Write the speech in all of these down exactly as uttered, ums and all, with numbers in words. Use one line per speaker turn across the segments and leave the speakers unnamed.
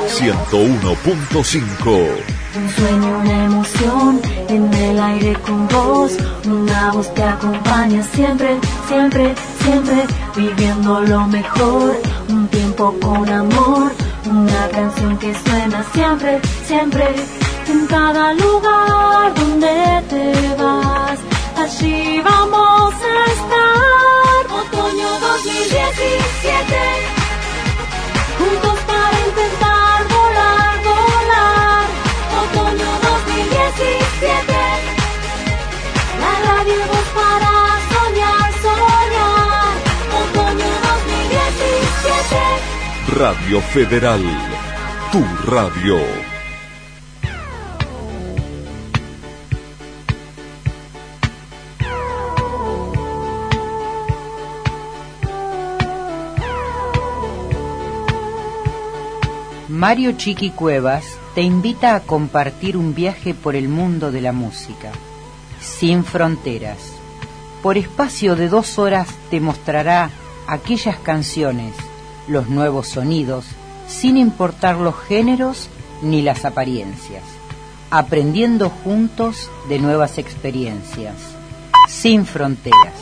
ciento uno punto cinco.
Un sueño, una emoción, en el aire con vos, una voz que acompaña siempre, siempre, siempre, viviendo lo mejor, un tiempo con amor, una canción que suena siempre, siempre, en cada lugar donde te vas, allí vamos a estar. Otoño dos mil diecisiete, juntos para intentar volar, volar. Otoño dos mil diecisiete, la radio y voz para soñar, soñar. Otoño dos mil diecisiete.
Radio Federal, tu radio.
Mario Chiqui Cuevas te invita a compartir un viaje por el mundo de la música, sin fronteras. Por espacio de dos horas te mostrará aquellas canciones, los nuevos sonidos, sin importar los géneros ni las apariencias, aprendiendo juntos de nuevas experiencias, sin fronteras.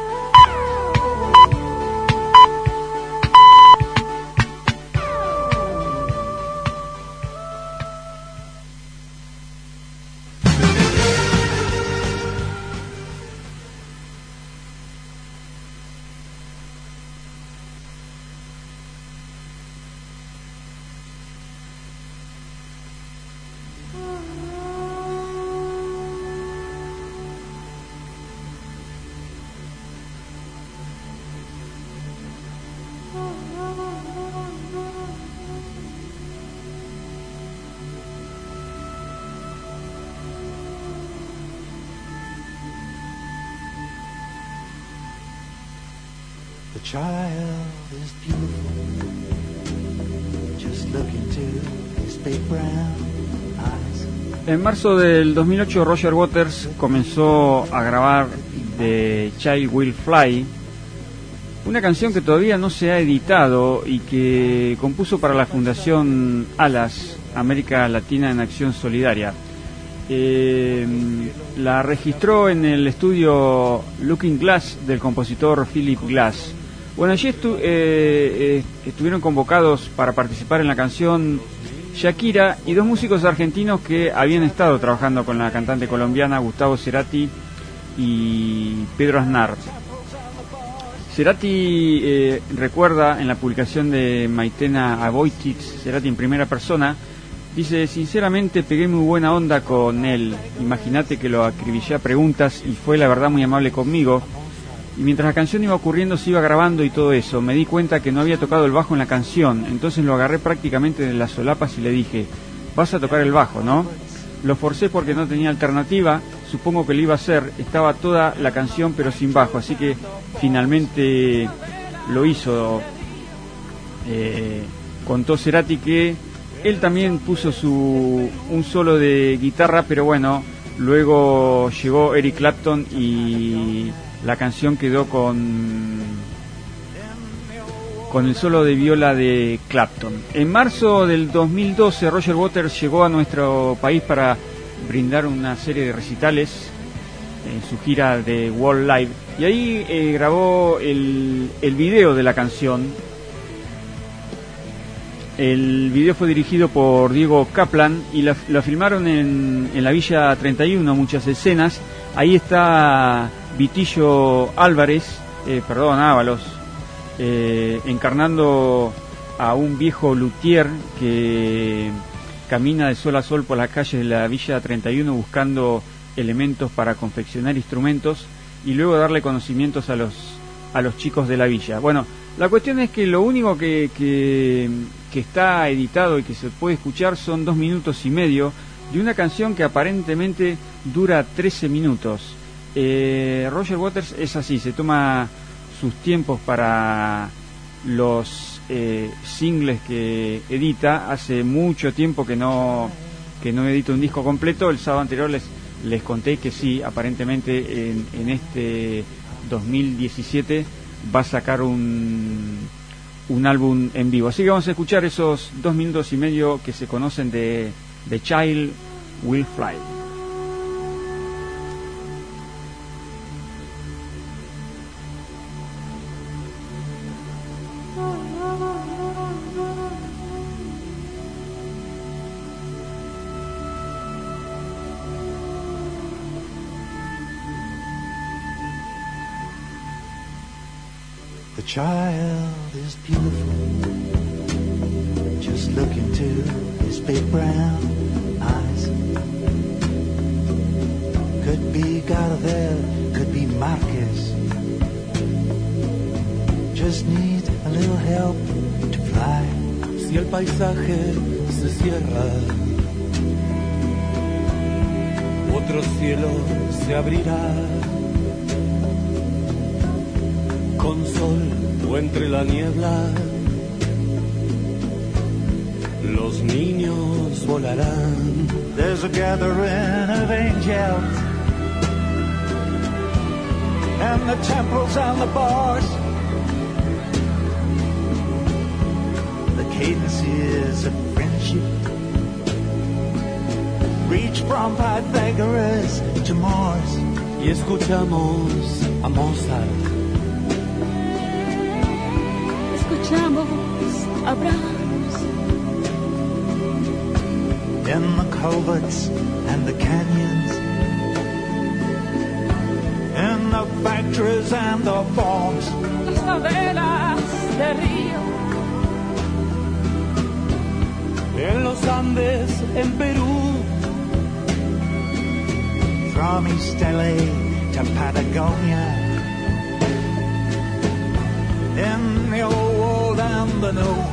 En marzo del dos mil ocho, Roger Waters comenzó a grabar The Child Will Fly, una canción que todavía no se ha editado y que compuso para la Fundación Alas, América Latina en Acción Solidaria. Eh, la registró en el estudio Looking Glass del compositor Philip Glass. Bueno, allí estu- eh, eh, estuvieron convocados para participar en la canción Shakira y dos músicos argentinos que habían estado trabajando con la cantante colombiana Gustavo Cerati y Pedro Aznar. Cerati eh, recuerda en la publicación de Maitena Aboititz, Cerati en primera persona, dice: sinceramente pegué muy buena onda con él, imagínate que lo acribillé a preguntas y fue la verdad muy amable conmigo. Y mientras la canción iba ocurriendo se iba grabando y todo eso, me di cuenta que no había tocado el bajo en la canción, entonces lo agarré prácticamente de las solapas y le dije: vas a tocar el bajo, ¿no? Lo forcé porque no tenía alternativa, supongo que lo iba a hacer, estaba toda la canción pero sin bajo, así que finalmente lo hizo. Eh, contó Cerati que él también puso su un solo de guitarra, pero bueno, luego llegó Eric Clapton y la canción quedó con con el solo de viola de Clapton. En marzo del dos mil doce, Roger Waters llegó a nuestro país para brindar una serie de recitales en su gira de World Live, y ahí eh, grabó el, el video de la canción. El video fue dirigido por Diego Kaplan y la, la filmaron en, en la Villa treinta y uno, muchas escenas. Ahí está Vitillo Álvarez, eh, perdón, Ábalos, eh, encarnando a un viejo luthier que camina de sol a sol por las calles de la Villa treinta y uno buscando elementos para confeccionar instrumentos y luego darle conocimientos a los a los chicos de la villa. Bueno, la cuestión es que lo único que, que, que está editado y que se puede escuchar son dos minutos y medio de una canción que aparentemente dura trece minutos. Eh, Roger Waters es así, se toma sus tiempos para los eh, singles que edita. Hace mucho tiempo que no que no edita un disco completo. El sábado anterior les les conté que sí, aparentemente en, en este dos mil diecisiete va a sacar un un álbum en vivo. Así que vamos a escuchar esos dos minutos y medio que se conocen de The Child Will Fly.
The child is beautiful. Just look into his big brown eyes. Could be Gardel, could be Marquez. Just need a little help to fly.
Si el paisaje se cierra, otro cielo se abrirá. Con sol o entre la niebla, los niños volarán.
There's a gathering of angels, and the temples and the bars. The cadences of friendship reach from Pythagoras to Mars.
Y escuchamos a Mozart.
Escuchamos a Brahms.
In the culverts and the canyons, in the factories and the farms,
Las favelas de Río.
En los Andes, en Perú.
from East L A to Patagonia, in the old world and the new.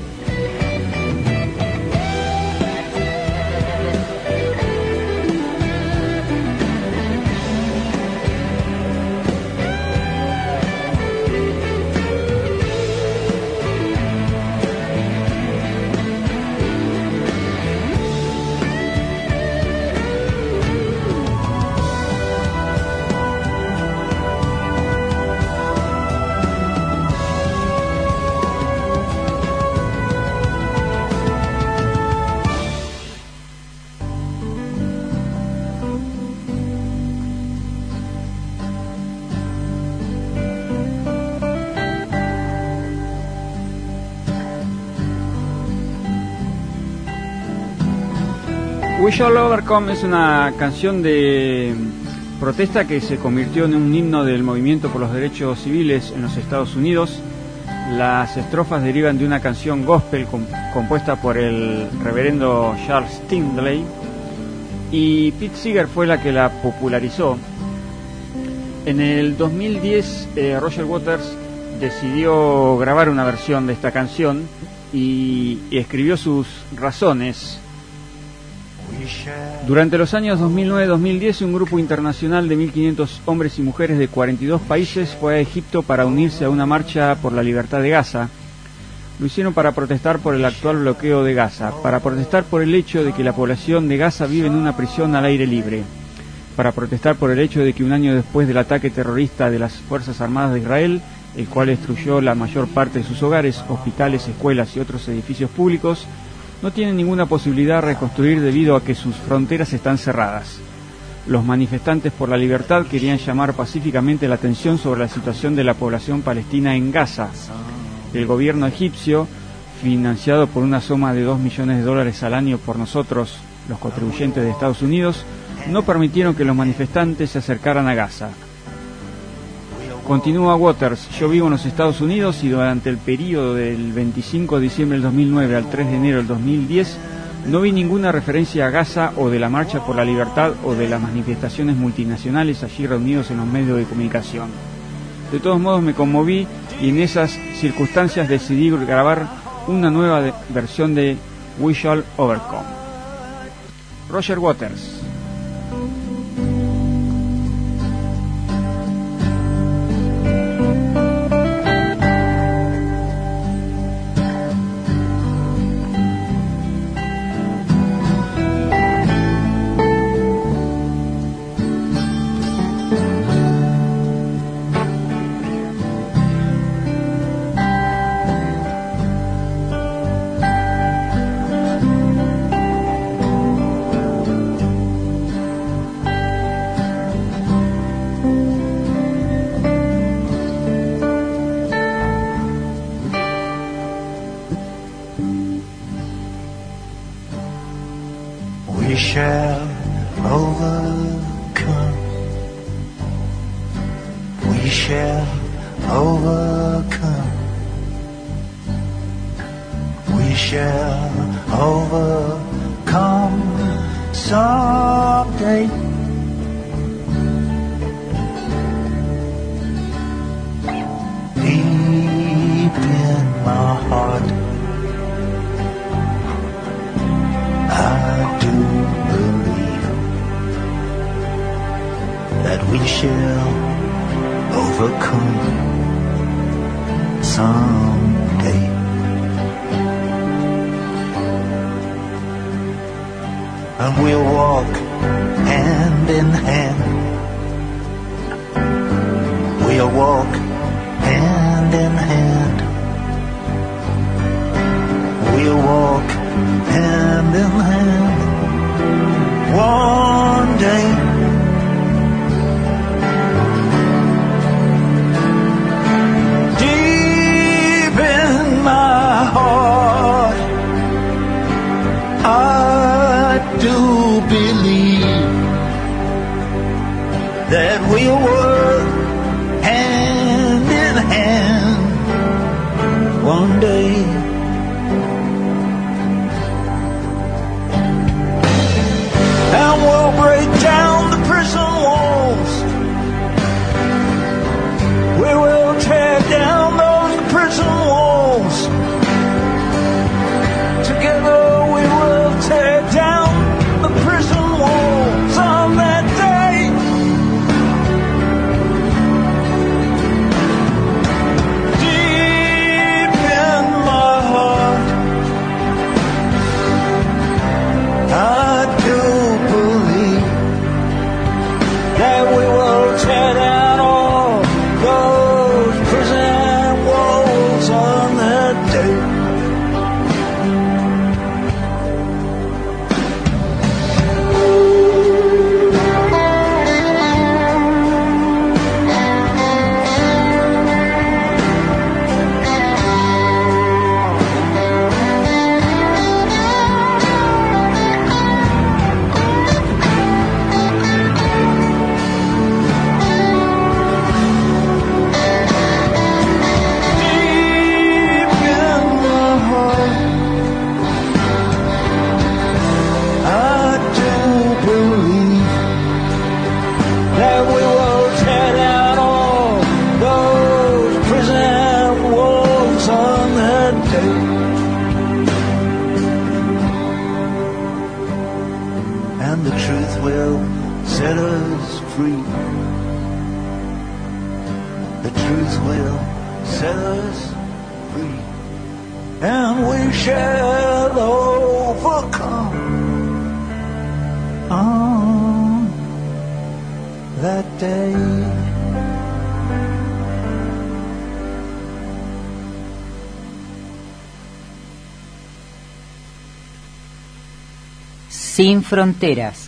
We Shall Overcome es una canción de protesta que se convirtió en un himno del movimiento por los derechos civiles en los Estados Unidos. Las estrofas derivan de una canción gospel comp compuesta por el reverendo Charles Tindley, y Pete Seeger fue la que la popularizó. En el dos mil diez eh, Roger Waters decidió grabar una versión de esta canción y, y escribió sus razones. Durante los años dos mil nueve a dos mil diez, un grupo internacional de mil quinientos hombres y mujeres de cuarenta y dos países fue a Egipto para unirse a una marcha por la libertad de Gaza. Lo hicieron para protestar por el actual bloqueo de Gaza, para protestar por el hecho de que la población de Gaza vive en una prisión al aire libre, para protestar por el hecho de que un año después del ataque terrorista de las Fuerzas Armadas de Israel, el cual destruyó la mayor parte de sus hogares, hospitales, escuelas y otros edificios públicos, no tienen ninguna posibilidad de reconstruir debido a que sus fronteras están cerradas. Los manifestantes por la libertad querían llamar pacíficamente la atención sobre la situación de la población palestina en Gaza. El gobierno egipcio, financiado por una suma de dos millones de dólares al año por nosotros, los contribuyentes de Estados Unidos, no permitieron que los manifestantes se acercaran a Gaza. Continúa Waters: yo vivo en los Estados Unidos y durante el periodo del veinticinco de diciembre del dos mil nueve al tres de enero del dos mil diez no vi ninguna referencia a Gaza o de la Marcha por la Libertad o de las manifestaciones multinacionales allí reunidos en los medios de comunicación. De todos modos me conmoví y en esas circunstancias decidí grabar una nueva de, versión de We Shall Overcome. Roger Waters.
we shall overcome. We shall overcome. We shall overcome someday. Deep in my heart, I do believe that we shall overcome someday. And we'll walk hand in hand. We'll walk hand in hand. We'll walk hand in hand one day. Deep in my heart, I do believe that we'll work hand in hand one day. And we'll break down the prison walls. We will tear down those prison walls. Together we will tear down the prison walls on that day. Deep in my heart, I do believe that we will tear down all those prison walls on that day. And the truth will set us free. The truth will set us free. And we shall overcome on that day.
Sin fronteras.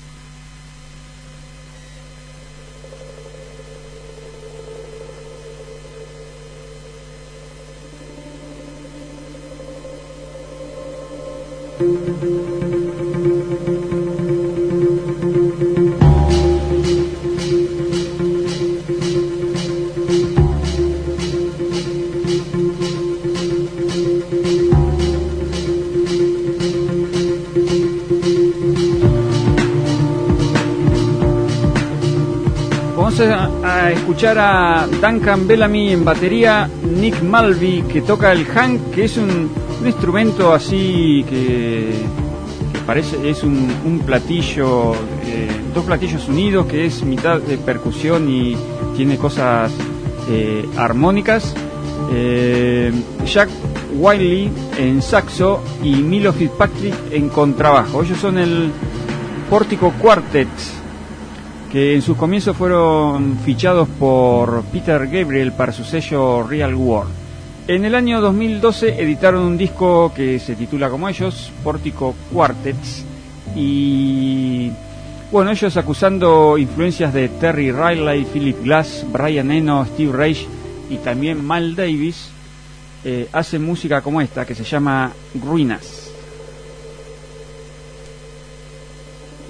Vamos a, a escuchar a Duncan Bellamy en batería, Nick Mulvey que toca el hank, que es un, un instrumento así que, que parece es un, un platillo, eh, dos platillos unidos, que es mitad de percusión y tiene cosas eh, armónicas. Eh, Jack Wiley en saxo y Milo Fitzpatrick en contrabajo. Ellos son el Pórtico Quartet, que en sus comienzos fueron fichados por Peter Gabriel para su sello Real World. En el año dos mil doce editaron un disco que se titula como ellos, Pórtico Quartets, y bueno, ellos acusando influencias de Terry Riley, Philip Glass, Brian Eno, Steve Reich y también Mal Davis, eh, hacen música como esta que se llama Ruinas.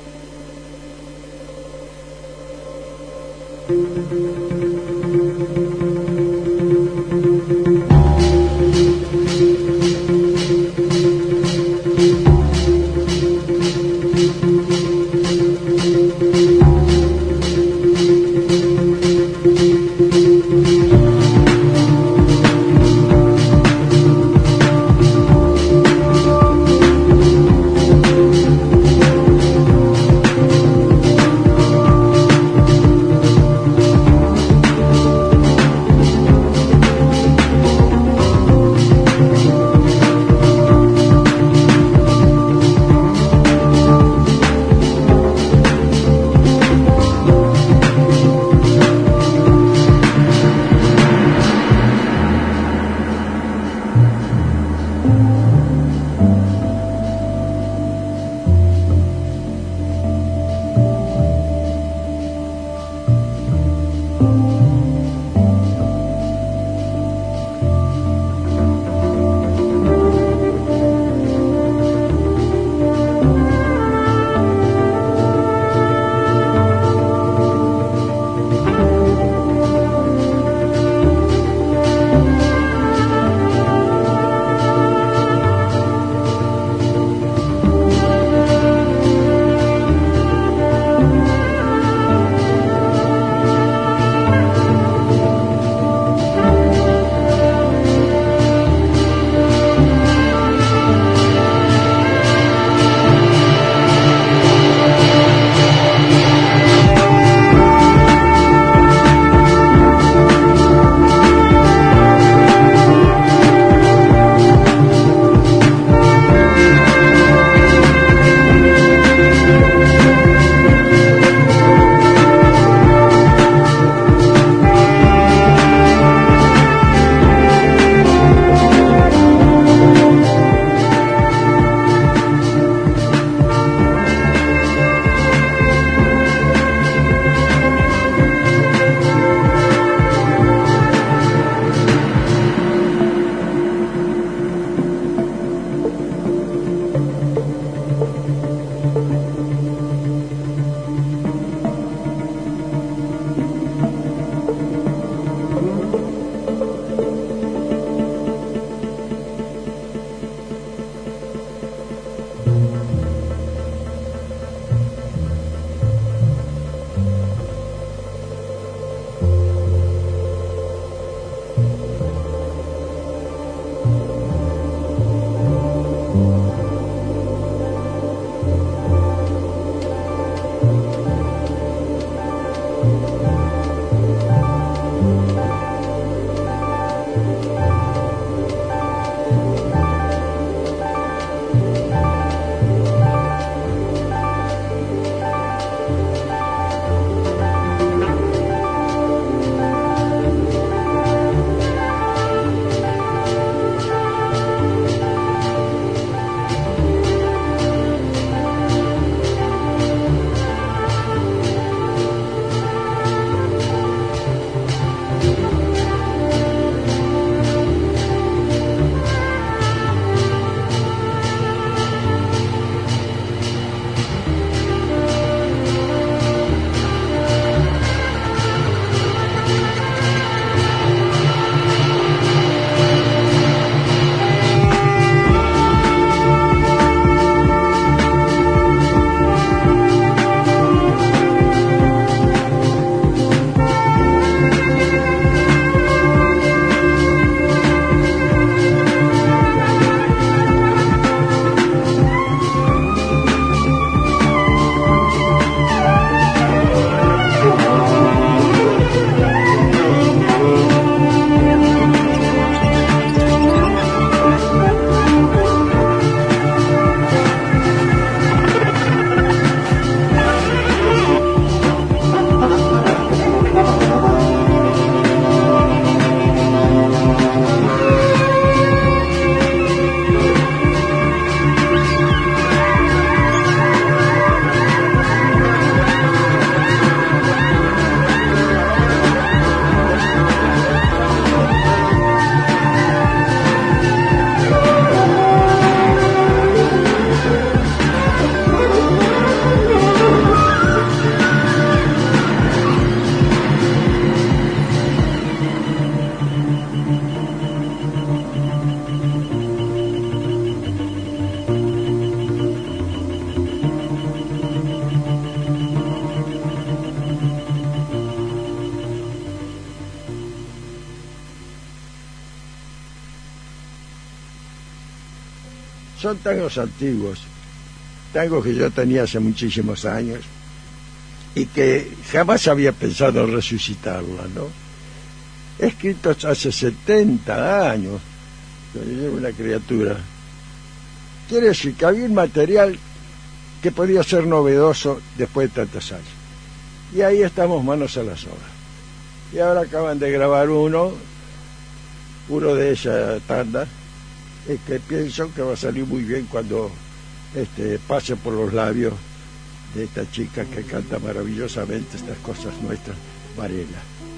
son tangos antiguos, tangos que yo tenía hace muchísimos años y que jamás había pensado en resucitarla, ¿no? Escritos hace setenta años, yo era una criatura. Quiere decir que había un material que podía ser novedoso después de tantos años. Y ahí estamos manos a las obras. Y ahora acaban de grabar uno, uno de esa tanda, eh, que pienso que va a salir muy bien cuando este, pase por los labios de esta chica que canta maravillosamente estas cosas nuestras, Varela.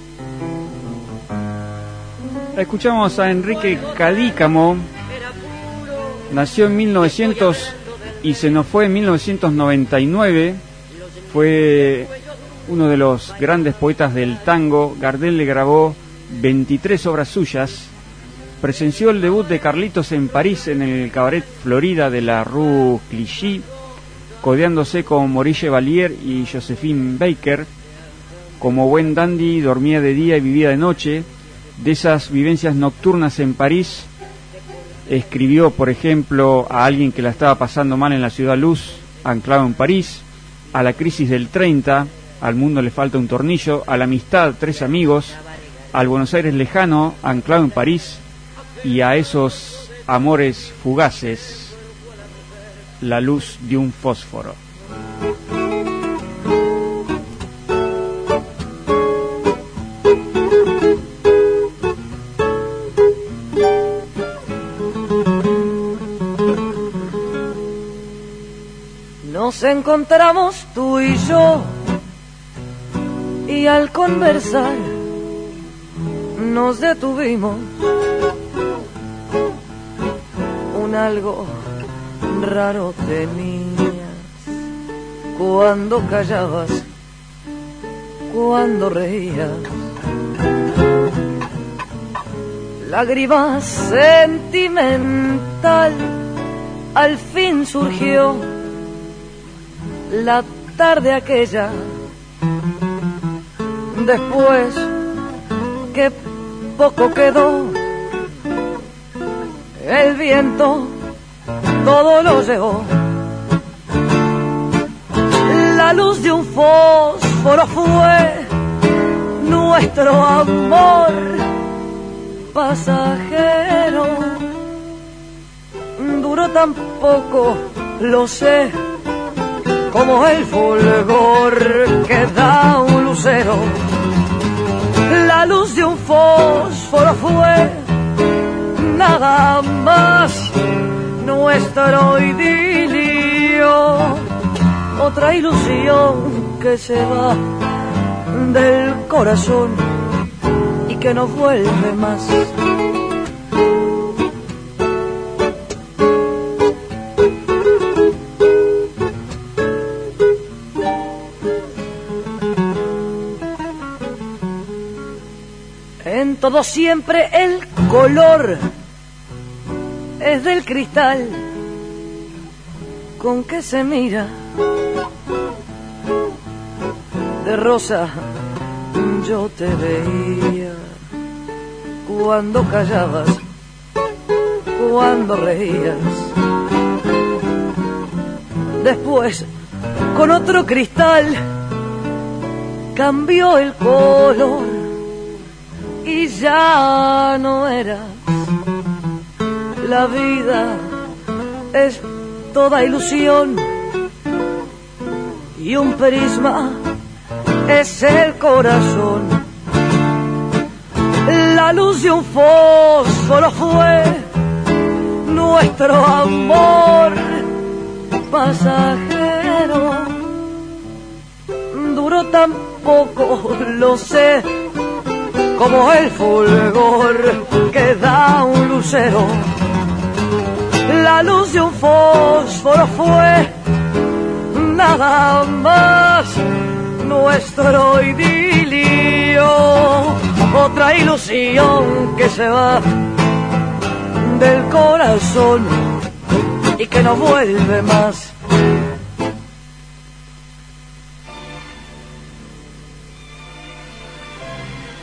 Escuchamos a Enrique Cadícamo. Nació en mil novecientos y se nos fue en mil novecientos noventa y nueve. Fue uno de los grandes poetas del tango. Gardel le grabó veintitrés obras suyas. Presenció el debut de Carlitos en París en el Cabaret Florida de la Rue Clichy, codeándose con Maurice Valier y Josephine Baker. Como buen dandy dormía de día y vivía de noche. De esas vivencias nocturnas en París escribió, por ejemplo, a alguien que la estaba pasando mal en la ciudad luz, anclado en París, a la crisis del treinta, al mundo le falta un tornillo, a la amistad, tres amigos, al Buenos Aires lejano, anclado en París, y a esos amores fugaces, la luz de un fósforo.
Nos encontramos tú y yo, y al conversar nos detuvimos. Un algo raro tenías cuando callabas, cuando reías. Lágrima sentimental al fin surgió la tarde aquella, después que poco quedó, el viento todo lo llevó. La luz de un fósforo fue nuestro amor pasajero. Duró tan poco, lo sé, como el fulgor que da un lucero. La luz de un fósforo fue nada más nuestro idilio, otra ilusión que se va del corazón y que no vuelve más. En todo siempre el color es del cristal con que se mira. De rosa yo te veía cuando callabas, cuando reías. Después, con otro cristal, cambió el color y ya no eras. La vida es toda ilusión y un prisma es el corazón. La luz de un fósforo fue nuestro amor pasajero. Duró tan poco, lo sé, como el fulgor que da un lucero. La luz de un fósforo fue nada más nuestro idilio, otra ilusión que se va del corazón y que no vuelve más.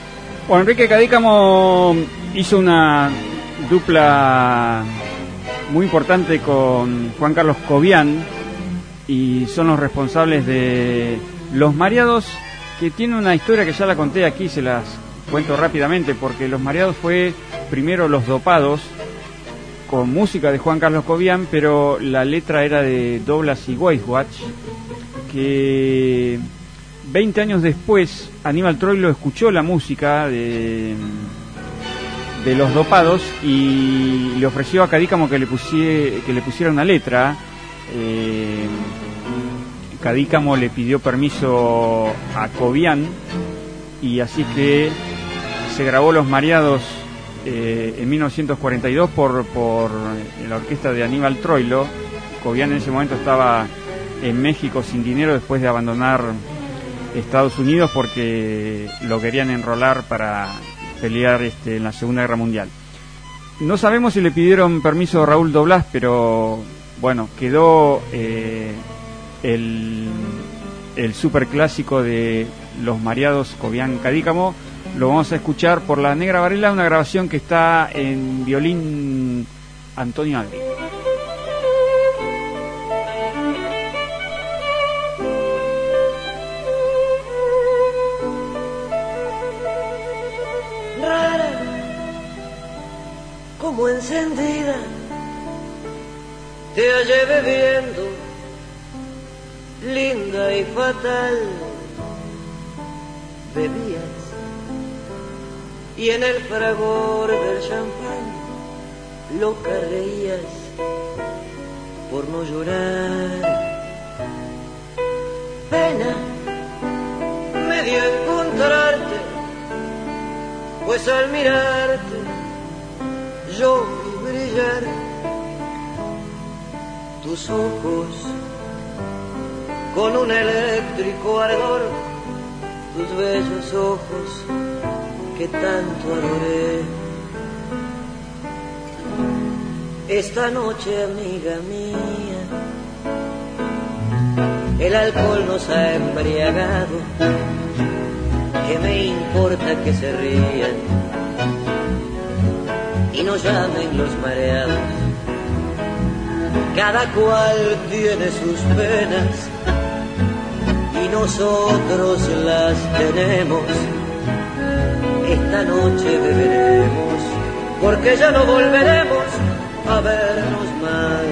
Bueno, Enrique Cadícamo hizo una dupla muy importante con Juan Carlos Cobian, y son los responsables de Los Mareados, que tiene una historia que ya la conté aquí, se las cuento rápidamente, porque Los Mareados fue primero Los Dopados, con música de Juan Carlos Cobian, pero la letra era de Douglas y Weiswatch, que veinte años después Aníbal Troilo escuchó la música de, de Los Dopados y le ofreció a Cadícamo que le, pusie, que le pusiera una letra. eh, Cadícamo le pidió permiso a Cobian, y así que se grabó Los Mareados eh, en mil novecientos cuarenta y dos por, por la orquesta de Aníbal Troilo. Cobian en ese momento estaba en México sin dinero después de abandonar Estados Unidos porque lo querían enrolar para pelear este, en la Segunda Guerra Mundial. No sabemos si le pidieron permiso a Raúl Doblás, pero bueno, quedó eh, el, el superclásico de Los Mareados Cobian Cadícamo. Lo vamos a escuchar por La Negra Varela, una grabación que está en violín Antonio Agri.
Rara, como encendida, te hallé bebiendo, linda y fatal. Bebías y en el fragor del champán loca reías por no llorar. Pena me dio encontrarte, pues al mirarte yo vi brillar tus ojos con un eléctrico ardor, tus bellos ojos que tanto adoré. Esta noche, amiga mía, el alcohol nos ha embriagado. ¿Qué me importa que se rían y nos llamen los mareados? Cada cual tiene sus penas y nosotros las tenemos. Esta noche beberemos, porque ya no volveremos a vernos más.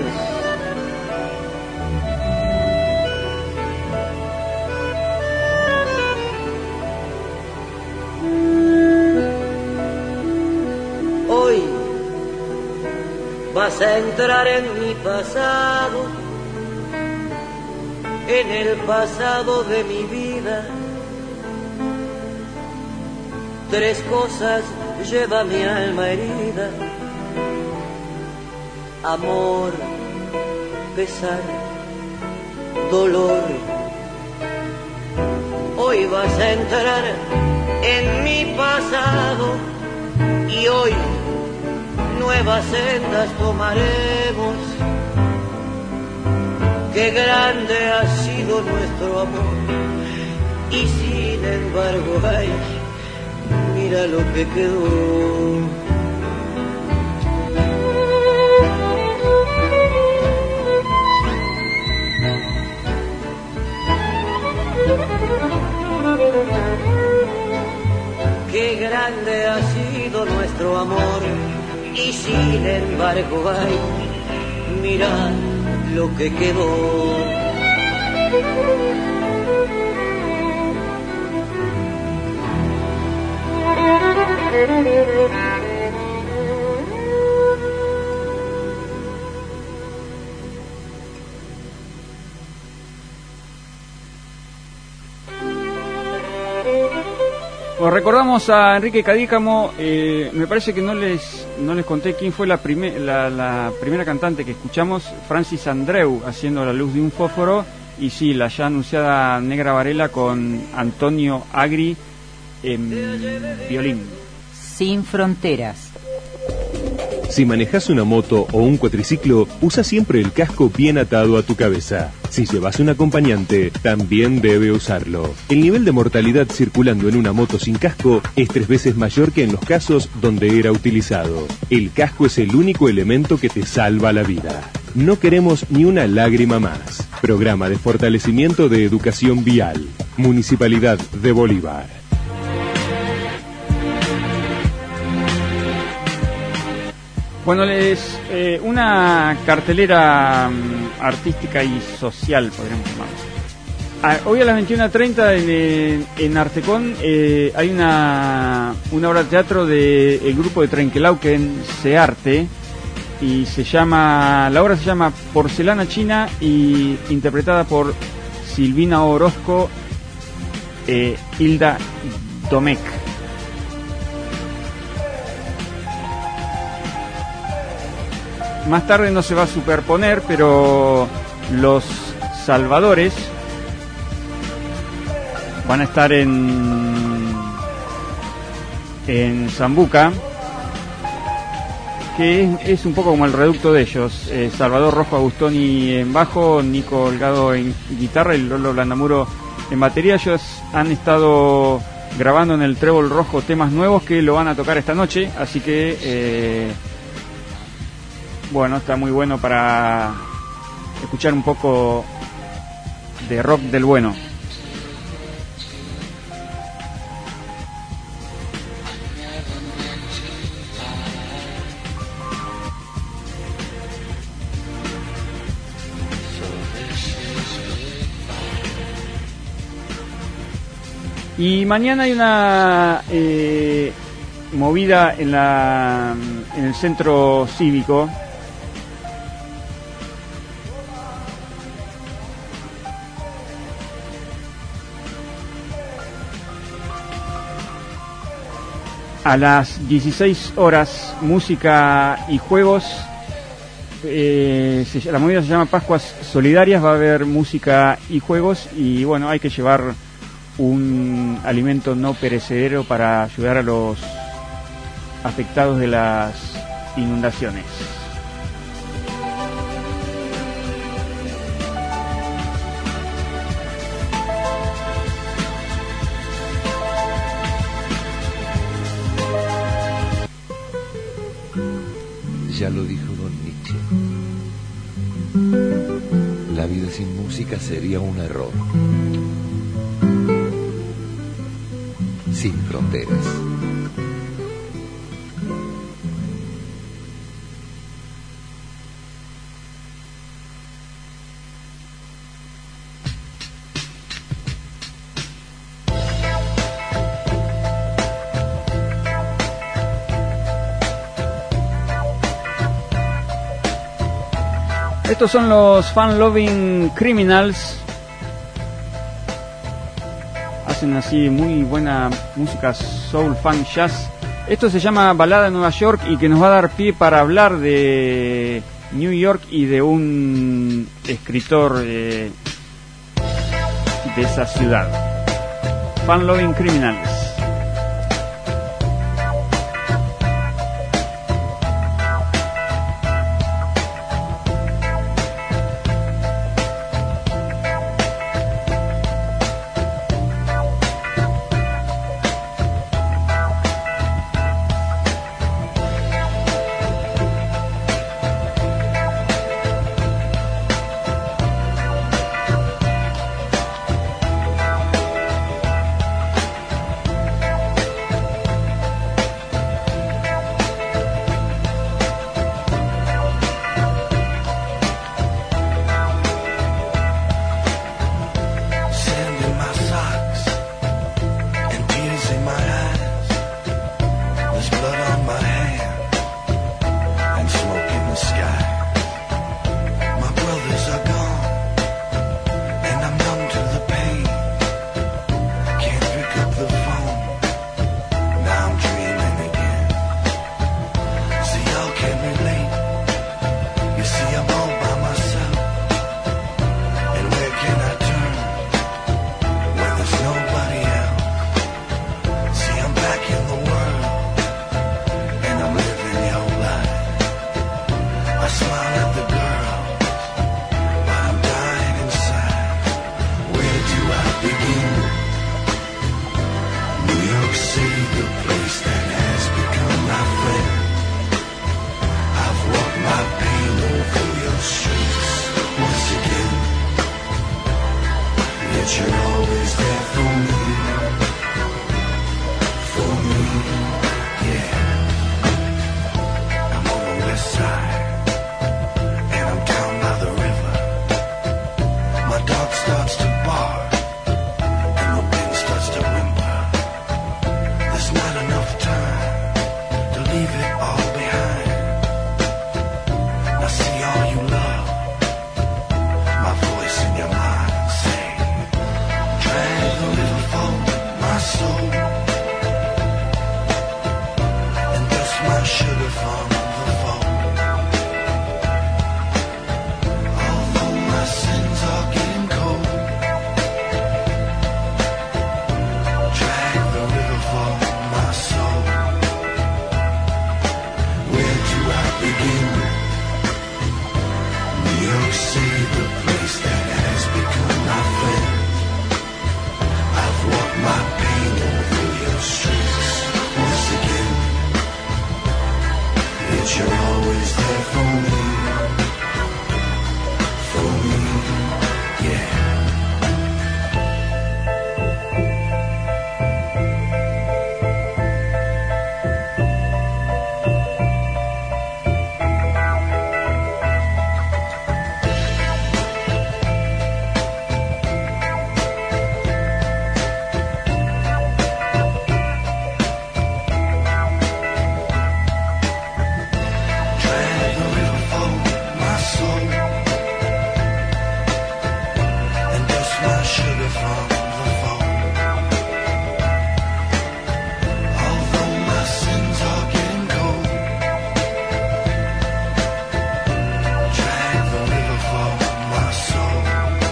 Hoy vas a entrar en mi pasado, en el pasado de mi vida. Tres cosas lleva mi alma herida: amor, pesar, dolor. Hoy vas a entrar en mi pasado y hoy nuevas sendas tomaremos. Qué grande ha sido nuestro amor y sin embargo, ay, mira lo que quedó. Qué grande ha sido nuestro amor y sin embargo, ay, mira lo que quedó.
Bueno, recordamos a Enrique Cadícamo. eh, me parece que no les no les conté quién fue la, prime, la, la primera cantante que escuchamos. Francis Andreu haciendo La luz de un fósforo, y sí, la ya anunciada Negra Varela con Antonio Agri en violín.
Sin fronteras.
Si manejas una moto o un cuatriciclo, usa siempre el casco bien atado a tu cabeza. Si llevas un acompañante, también debe usarlo. El nivel de mortalidad circulando en una moto sin casco es tres veces mayor que en los casos donde era utilizado. El casco es el único elemento que te salva la vida. No queremos ni una lágrima más. Programa de fortalecimiento de educación vial. Municipalidad de Bolívar.
Bueno, es eh, una cartelera um, artística y social, podríamos llamarlo. Ah, hoy a las veintiuna treinta en, en, en Artecón eh, hay una, una obra de teatro del grupo de Trenquelauquen, Searte, y se llama, la obra se llama Porcelana China, y interpretada por Silvina Orozco, eh, Hilda Domecq. Más tarde no se va a superponer, pero los salvadores van a estar en en Zambuca, que es, es un poco como el reducto de ellos. eh, Salvador Rojo Agustoni en bajo, Nico Holgado en guitarra y Lolo Blandamuro en batería. Ellos han estado grabando en el Trébol Rojo temas nuevos que lo van a tocar esta noche, así que eh, bueno, está muy bueno para escuchar un poco de rock del bueno. Y mañana hay una eh, movida en la en el centro cívico. A las dieciséis horas, música y juegos. Eh, se, la movida se llama Pascuas Solidarias. Va a haber música y juegos. Y bueno, hay que llevar un alimento no perecedero para ayudar a los afectados de las inundaciones.
Ya lo dijo Don Nietzsche. La vida sin música sería un error. Sin fronteras.
Estos son los Fun Loving Criminals. Hacen así muy buena música soul, funk, jazz. Esto se llama Balada de Nueva York, y que nos va a dar pie para hablar de New York y de un escritor eh, de esa ciudad. Fun Loving Criminals.
you're always there for me, for me, yeah. I'm on the west side, and I'm down by the river. My dog starts to bark, and the wind starts to whimper. There's not enough time to leave it all behind. Now see all you love, my voice in your mind say, drag a little for my soul, and dust my sugar from the phone. Although my sins are getting cold, drag the river for my soul. Where do I begin? New York City, the place that has become my friend. I've walked my pain over your streets once again. Yet you're always there for me, for me, yeah. Drag a little for my soul, and dust my sugar from the phone. Although my sins are getting cold, drag the river for my soul.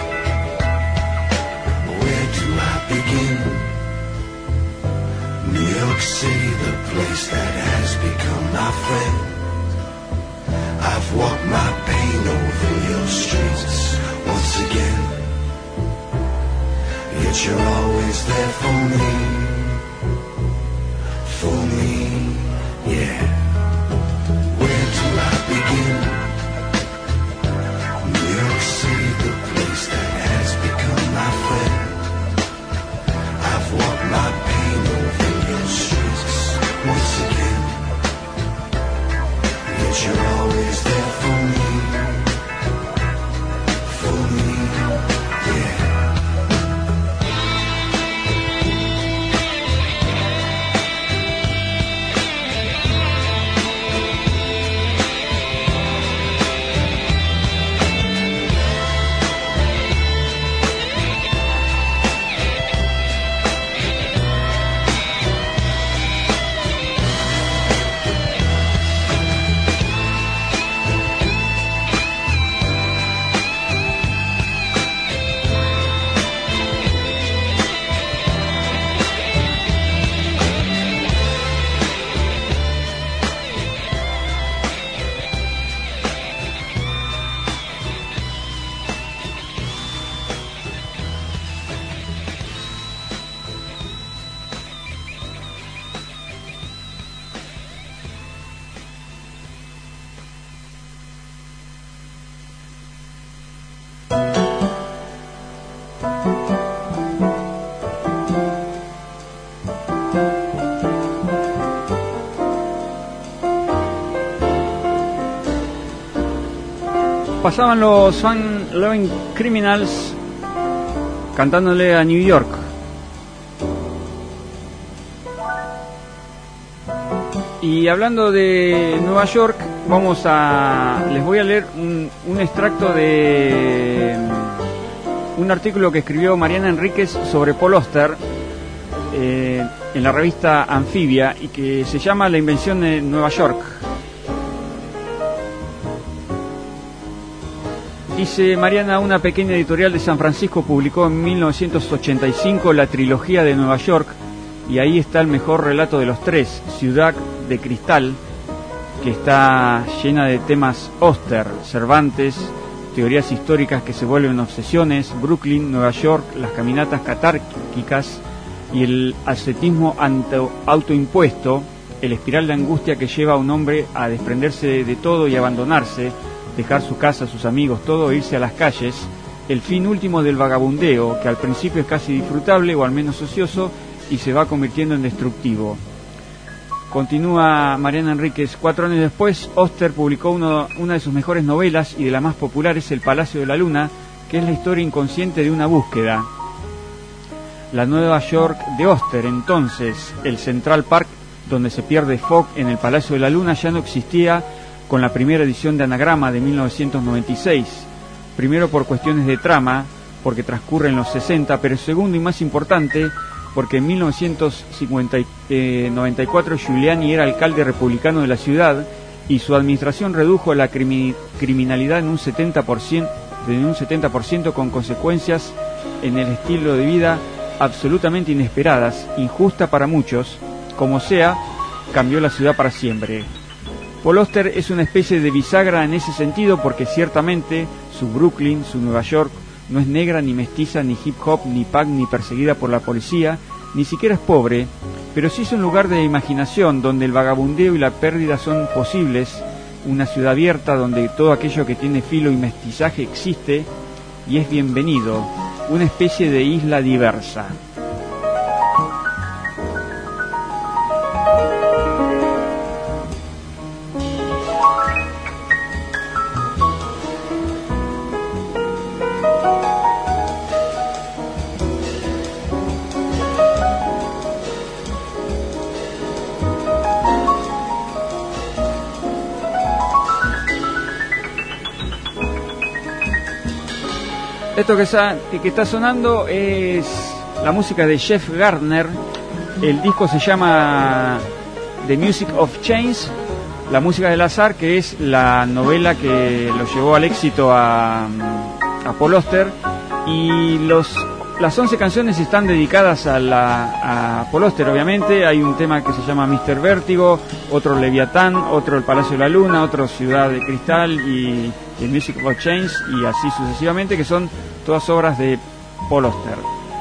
Where do I begin? New York City, the place that has become my friend. I've walked my pain over your streets once again. Yet you're always there for me, for me, yeah. Where do I begin? New York City, the place that has become my friend. I've walked my pain over your streets once again. Yet you're always there for me, for me, yeah.
Pasaban los Fun Loving Criminals cantándole a New York. Y hablando de Nueva York, vamos a les voy a leer un, un extracto de un artículo que escribió Mariana Enríquez sobre Paul Auster eh, en la revista Anfibia, y que se llama La invención de Nueva York. Dice Mariana: una pequeña editorial de San Francisco publicó en mil novecientos ochenta y cinco la trilogía de Nueva York, y ahí está el mejor relato de los tres, Ciudad de Cristal, que está llena de temas Auster, Cervantes, teorías históricas que se vuelven obsesiones, Brooklyn, Nueva York, las caminatas catárquicas y el ascetismo auto, autoimpuesto, el espiral de angustia que lleva a un hombre a desprenderse de todo y abandonarse, dejar su casa, sus amigos, todo, e irse a las calles, el fin último del vagabundeo, que al principio es casi disfrutable o al menos ocioso y se va convirtiendo en destructivo. Continúa Mariana Enríquez. Cuatro años después, Oster publicó uno, una de sus mejores novelas y de las más populares, El Palacio de la Luna, que es la historia inconsciente de una búsqueda. La Nueva York de Oster, entonces, el Central Park, donde se pierde Fogg en el Palacio de la Luna, ya no existía con la primera edición de Anagrama de mil novecientos noventa y seis. Primero por cuestiones de trama, porque transcurre en los sesenta, pero segundo y más importante, porque en mil novecientos noventa y cuatro Giuliani era alcalde republicano de la ciudad y su administración redujo la crimi- criminalidad en un setenta por ciento, en un setenta por ciento con consecuencias en el estilo de vida absolutamente inesperadas, injusta para muchos. Como sea, cambió la ciudad para siempre. Paul Auster es una especie de bisagra en ese sentido, porque ciertamente su Brooklyn, su Nueva York, no es negra, ni mestiza, ni hip hop, ni punk, ni perseguida por la policía, ni siquiera es pobre, pero sí es un lugar de imaginación donde el vagabundeo y la pérdida son posibles, una ciudad abierta donde todo aquello que tiene filo y mestizaje existe y es bienvenido, una especie de isla diversa. Esto que está, que está sonando es la música de Jeff Gardner. El disco se llama The Music of Change, la música del azar, que es la novela que lo llevó al éxito a, a Paul Auster. Y los, las once canciones están dedicadas a, la, a Paul Auster, obviamente. Hay un tema que se llama mister Vértigo, otro Leviatán, otro El Palacio de la Luna, otro Ciudad de Cristal y The Music of Change, y así sucesivamente, que son todas obras de Paul Auster.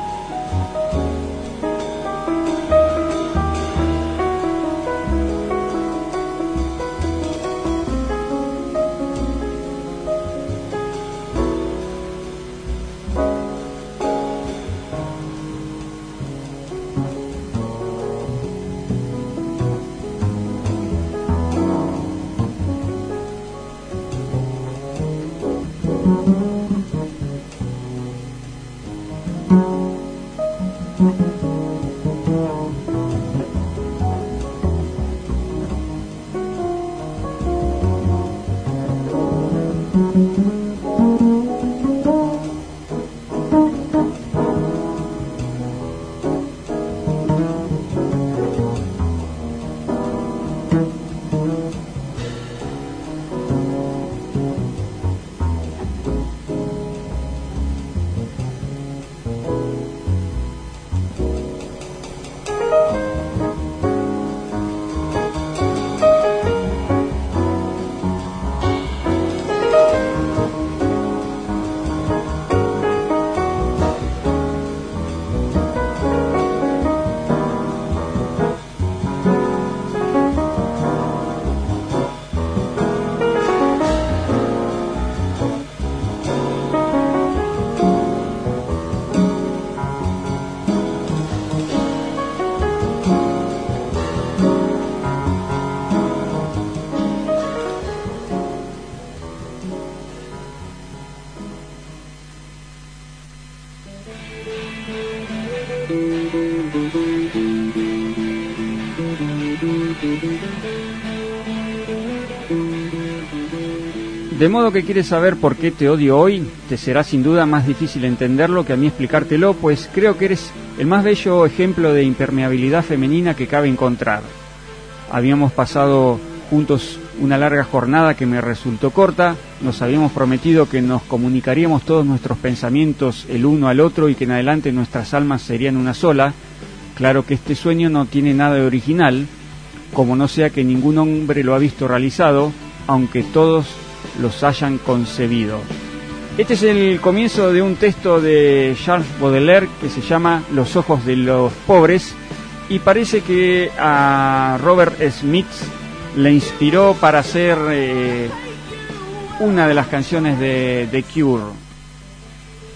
De modo que quieres saber por qué te odio hoy, te será sin duda más difícil entenderlo que a mí explicártelo, pues creo que eres el más bello ejemplo de impermeabilidad femenina que cabe encontrar. Habíamos pasado juntos una larga jornada que me resultó corta, nos habíamos prometido que nos comunicaríamos todos nuestros pensamientos el uno al otro y que en adelante nuestras almas serían una sola. Claro que este sueño no tiene nada de original, como no sea que ningún hombre lo ha visto realizado, aunque todos los hayan concebido. Este es el comienzo de un texto de Charles Baudelaire que se llama Los ojos de los pobres, y parece que a Robert Smith le inspiró para hacer eh, una de las canciones de The Cure.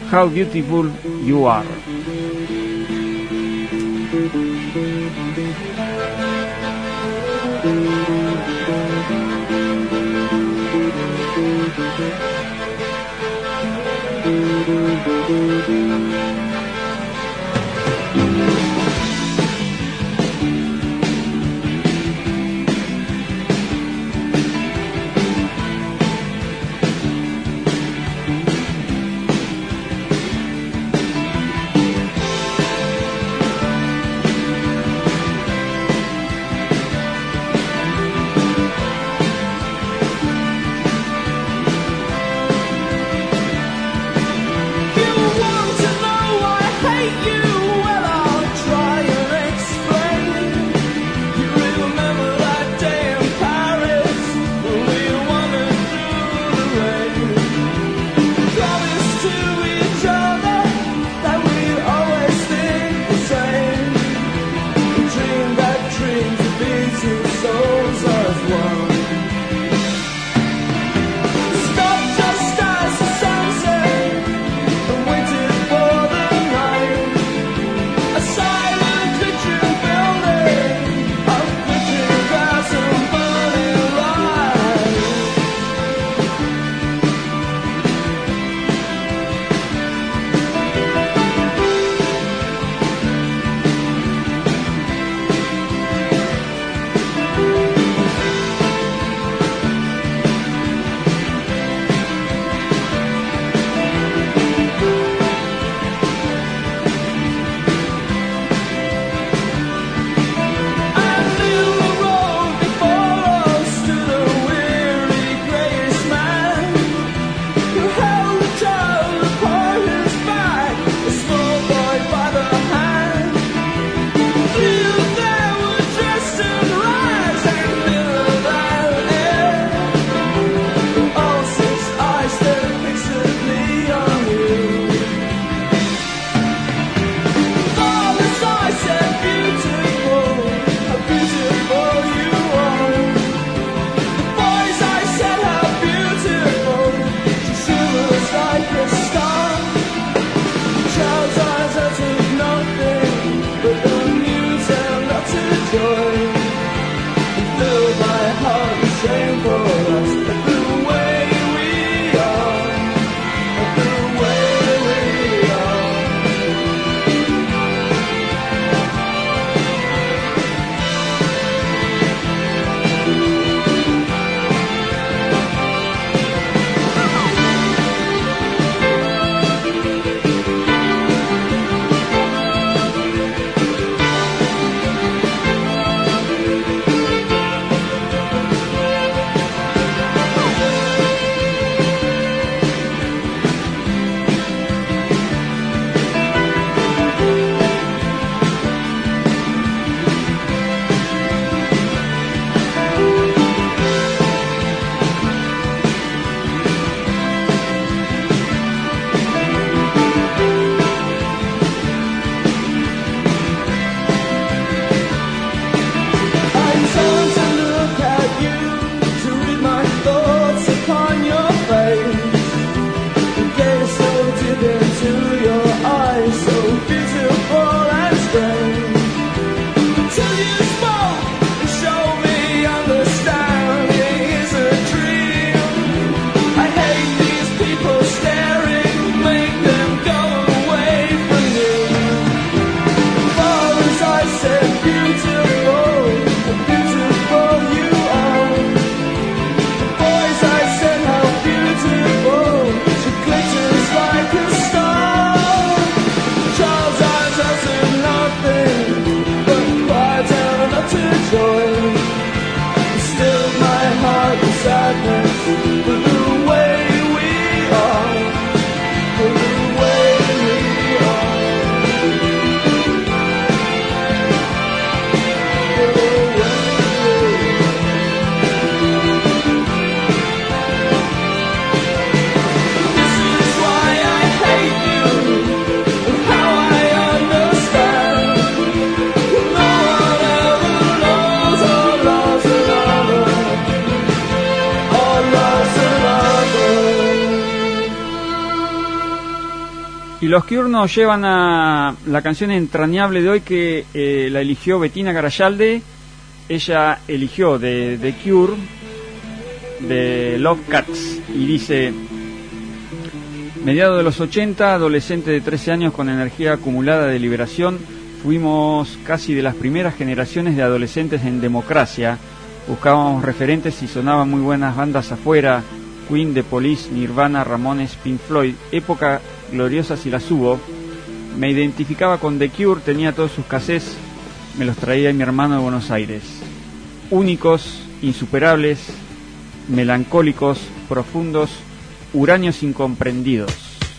How Beautiful You Are.
Lost
los Cure nos llevan a la canción entrañable de hoy que eh, la eligió Bettina Garayalde. Ella eligió de The Cure, de Love Cats, y dice: mediados de los ochenta, adolescente de trece años con energía acumulada de liberación, fuimos casi de las primeras generaciones de adolescentes en democracia. Buscábamos referentes y sonaban muy buenas bandas afuera: Queen, The Police, Nirvana, Ramones, Pink Floyd. Época gloriosa si las hubo. Me identificaba con The Cure, tenía todos sus cassettes, me los traía mi hermano de Buenos Aires. Únicos, insuperables, melancólicos, profundos, huraños incomprendidos.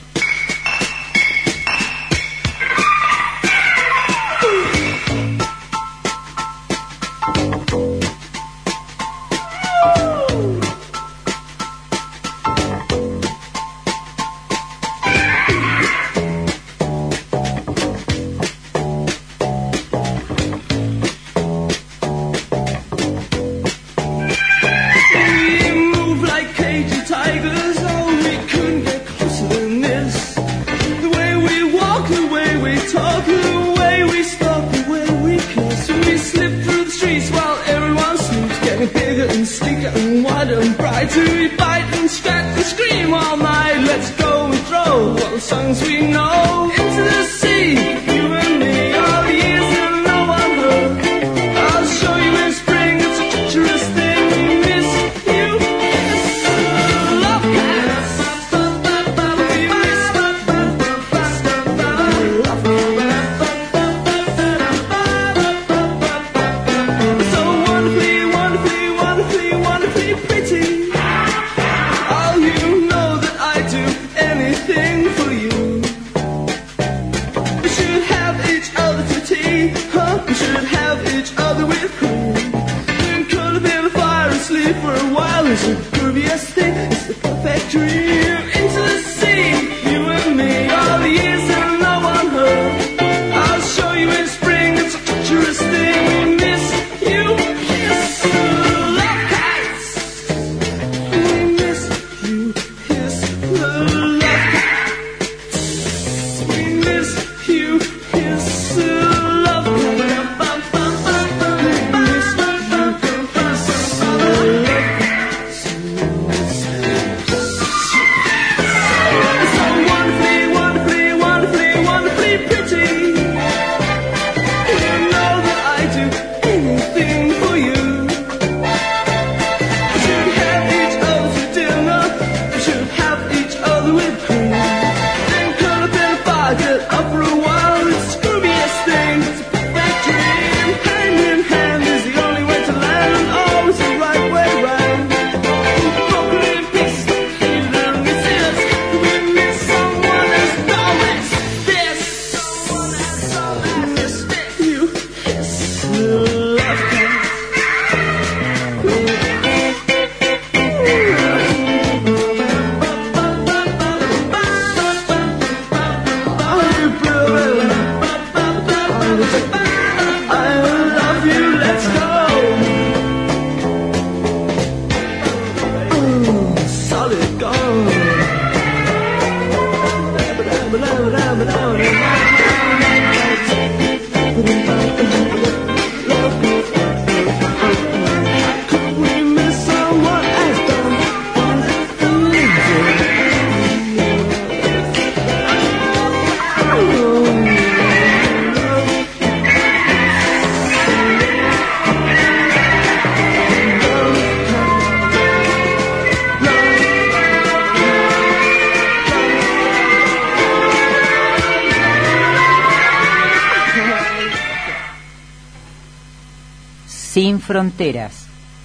Sin fronteras.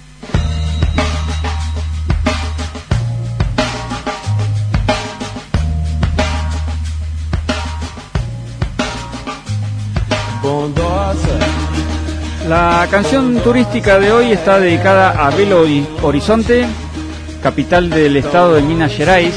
La canción turística de hoy está dedicada a Belo Horizonte, capital del estado de Minas Gerais,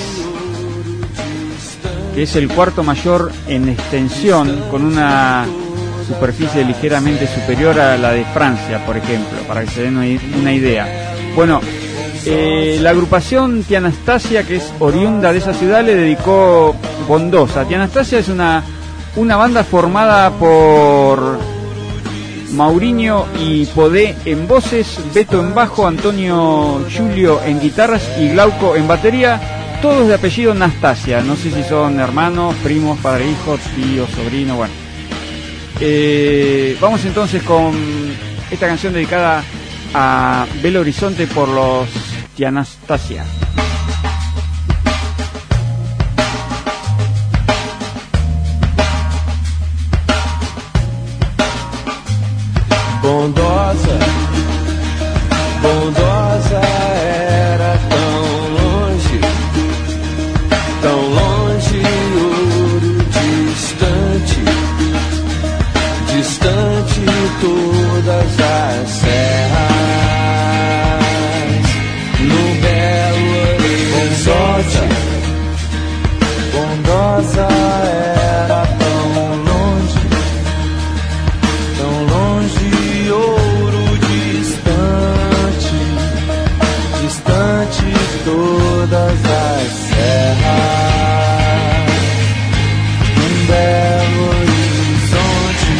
que es el cuarto mayor en extensión, con una superficie ligeramente superior a la de Francia, por ejemplo, para que se den una idea. Bueno, eh, la agrupación Tianastasia, que es oriunda de esa ciudad, le dedicó Bondosa. Tia Anastasia es una, una banda formada por Mauriño y Podé en voces, Beto en bajo, Antonio Julio en guitarras y Glauco en batería, todos de apellido Anastasia. No sé si son hermanos, primos, padre, hijos, tíos, sobrinos, bueno. Eh, vamos entonces con esta canción dedicada a Belo Horizonte por los Tia Anastasia.
Bondosa, bondosa era tão longe, tão longe, ouro distante, distante todas as serras, no Belo Horizonte. Bondosa era tão longe, tão longe, ouro distante, distante todas as serras, um Belo Horizonte.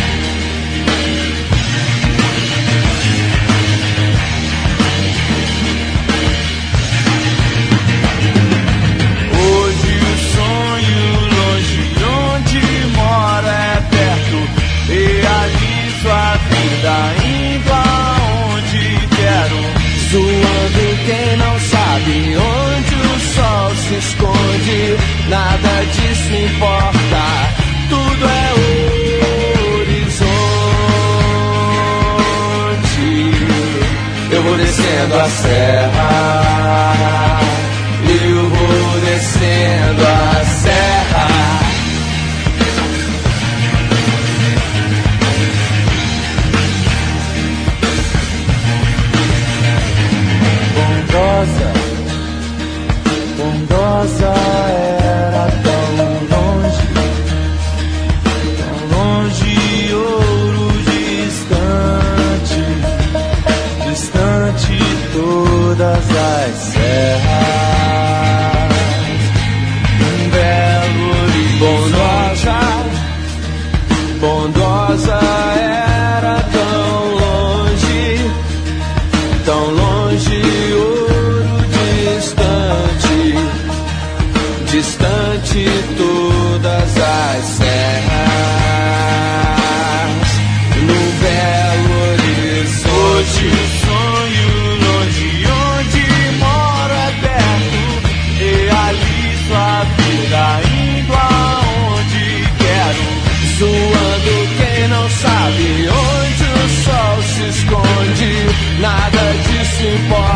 Hoje o sonho longe onde mora é perto, realizo a vida indo aonde quero, zoando quem não sabe onde o sol se esconde, nada disso importa, tudo é horizonte. Eu vou descendo a serra, eu vou descendo a serra. Bondosa, bondosa era tão longe, tão longe, ouro distante, distante todas as serras, um Belo Horizonte. Bondosa, bondosa era tão longe, tão longe, ouro distante, distante todas as serras, no Belo Horizonte. Sonho longe onde moro é perto, realizo a vida indo aonde quero, zoando quem não sabe onde o sol se esconde, nada disso importa.